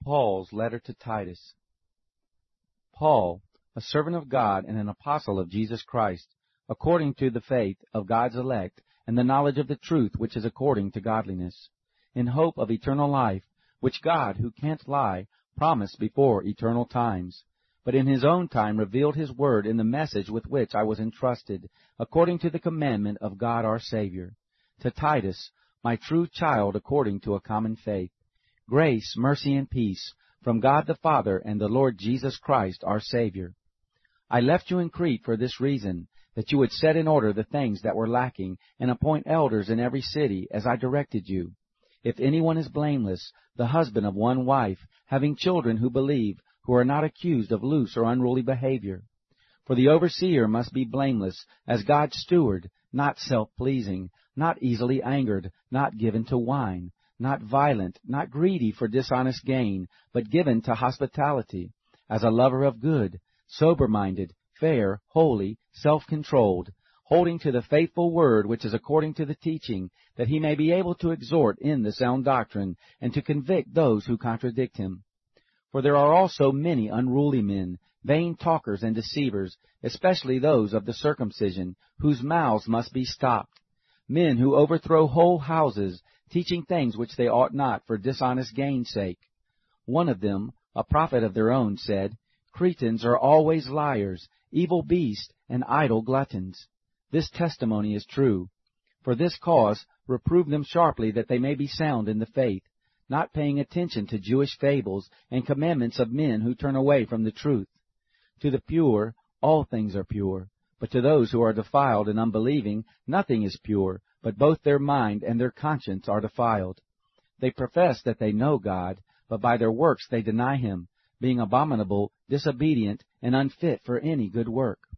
Paul's letter to Titus. Paul, a servant of God and an apostle of Jesus Christ, according to the faith of God's elect and the knowledge of the truth which is according to godliness, in hope of eternal life, which God, who can't lie, promised before eternal times, but in his own time revealed his word in the message with which I was entrusted, according to the commandment of God our Savior. To Titus, my true child according to a common faith, grace, mercy, and peace from God the Father and the Lord Jesus Christ our Savior. I left you in Crete for this reason, that you would set in order the things that were lacking, and appoint elders in every city, as I directed you. If anyone is blameless, the husband of one wife, having children who believe, who are not accused of loose or unruly behavior. For the overseer must be blameless, as God's steward, not self-pleasing, not easily angered, not given to wine, not violent, not greedy for dishonest gain, but given to hospitality, as a lover of good, sober-minded, fair, holy, self-controlled, holding to the faithful word which is according to the teaching, that he may be able to exhort in the sound doctrine, and to convict those who contradict him. For there are also many unruly men, vain talkers and deceivers, especially those of the circumcision, whose mouths must be stopped, men who overthrow whole houses, teaching things which they ought not for dishonest gain's sake. One of them, a prophet of their own, said, Cretans are always liars, evil beasts, and idle gluttons. This testimony is true. For this cause reprove them sharply, that they may be sound in the faith, not paying attention to Jewish fables and commandments of men who turn away from the truth. To the pure, all things are pure, but to those who are defiled and unbelieving, nothing is pure, but both their mind and their conscience are defiled. They profess that they know God, but by their works they deny him, being abominable, disobedient, and unfit for any good work.